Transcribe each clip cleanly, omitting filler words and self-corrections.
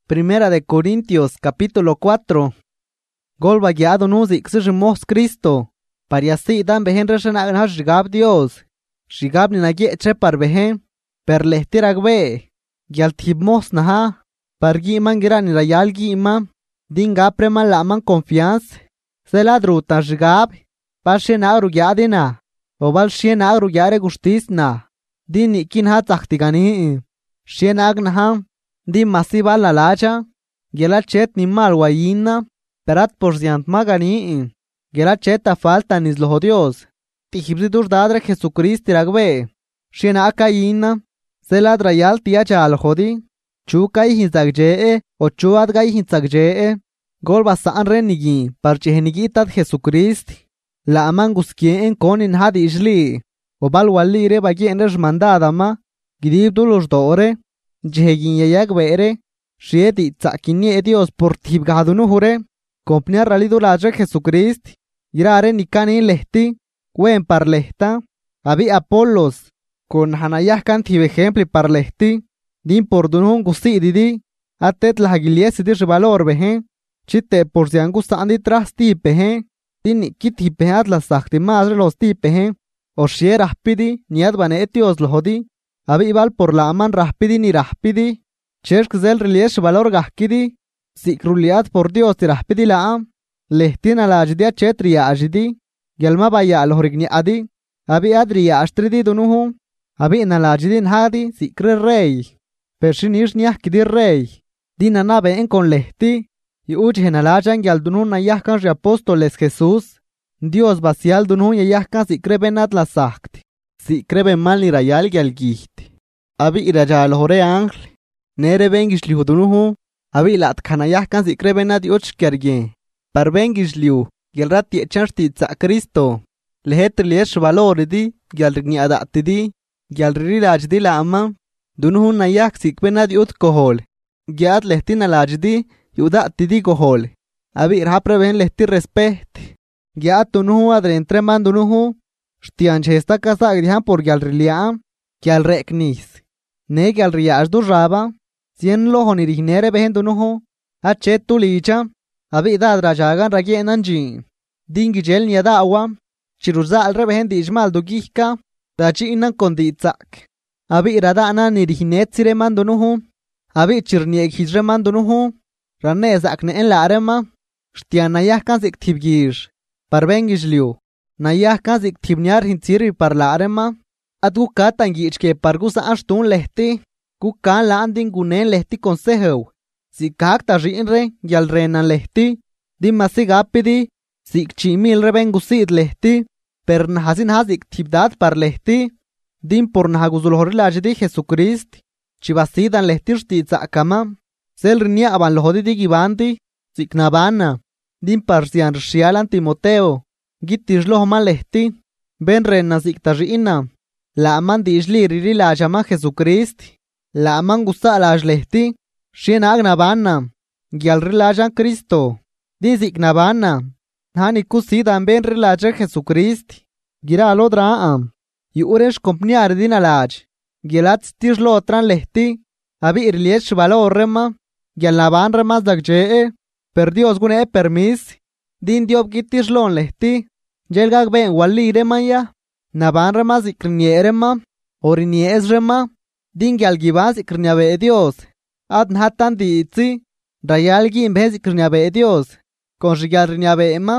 Primera de Corintios, capítulo 4. Golba guiado nuzik sishimos Cristo. Pariasi dan behen reshanag na shigab Dios. Shigab ni nagyeche par behen. Per lehtiragbe. Gyaltibmos naha. Pargi man gira ni rayalgi ima. Dinga preman laman confianza. Seladruta shigab. Pashe na rugyadina. Obal shien na rugyare gustisna. Din ikin ha taktigani. Shien agnaha. Di masiva la lacha, gela chet ni malwayina, perat por ziant magani, gela cheta falta nis lo Dios. Tihibzidur dadre Jesucristo ragbe, shena akayina, sela drayal tiacha al jodi, chukai hinzagje, o chuad gai hinzagje, golba saan renigi, parchehenigitat Jesucristo, la amanguskien konin hadi isli, o balwali re bagien resmandada ma, gidibdulos dore. Jehegin yayak bere, shieti tsakini Dios por tibgadunu hure, compnia ralidu laje Jesucrist, irare nikani lehti, wen par lehta, abi Apollos, con hanayah kan tib ejempli par lehti, din por dunun gusi didi, atet la hagilies di valor behen, chite por si angustandi tras tipehen, din kiti pehat la sakti madre los tipehen, o shierah pidi, niad bane etios lohodi, abi ibal por la aman rahpidi ni rahpidi, cherk zel reliesh valor gahkidi, sikruliat por Dios ti rahpidi laam, lehtina la ajdia chetria ajdi, gelma baya al horigni adi, abi adria ashtridi dunuhu, abi na la ajdin hadi sikre rey, pershinish niah kidi rey, dina nabe en con lehti, y ujhen alajan yal dunun na yahkan re apóstoles Jesús, Dios basial dunun yahkan sikre benat la sakti. Si crebe mal ni rayal gyalgiht. Abi irajal hore ángel. Nere bengish liu dunuhu. Abi lat kanayah kan si crebe na dioch kerge. Par bengish liu. Gyalrat tiechanshti tsa Cristo. Lehet liesh valor di. Gyalrigni adati di. Gyalriri laj di la ama. Dunuhu nayah si crebe na diot kohol. Gyat lehti na laj di. Yudati di kohol. Abi irhapre ben lehti respect. Gyat dunuhu adrentre man dunuhu. Shtianchesta casa agrihan por gyalrilia, gyalreknis. Ne gyalriash du raba, sien lo honirignere behen dunuho, achet tu licha, abida drajagan ragienanji. Dingi gel niada awa, chiruza alre behen dijmal du gihka, dachi inan konditzak. Abi iradana nirignet sireman dunuho, abi chirnieg hijreman dunuho, ranne zakne en la arema, shtianayah kan ziktibgish, parbengisliu. Nayah kazik tibnyar hintsiri par la arema, at gu ka tangich ke par gu sa ashtun lehti, gu ka landing gunen lehti consejo. Si kak ta rinre, yal renan lehti, di masig apidi, si chimil reben gusid lehti, per nahasin hazik tibdat par lehti, din por nahaguzul horilajdi Jesucrist, chivasidan lehti shtitza kama, sel rinia aban lohodi di gibandi, siknabana, din par sian rishialan Timoteo. Gitish lo man lehti, ben rena ziktarina, la aman dishli riri la llama Jesucrist, la aman gusta la lehti, shien agnabana, gyal rilajan Cristo, din ziknabana, hani kusidan ben rilajan Jesucrist, gira lo draam, yuresh compniar din alaj, gyelat stish lo otran lehti, abi irliesh valor rema, gyal naban remas dagje, per Dios gune permis, din diob gitish lon lehti, jelgag ben wali remaya, naban remas ikrinyerema, orinies rema, din gyalgibas ikrinyabe Dios, ad nhatan di itzi, rayalgi imbez ikrinyabe Dios, con rigyalrinyabe ema,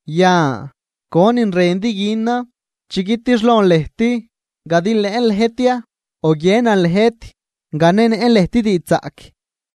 ya, con in rendi gina, chigitish lon lehti, gadin leen lehetia, o yenan leheti, ganen en lehti di itzak,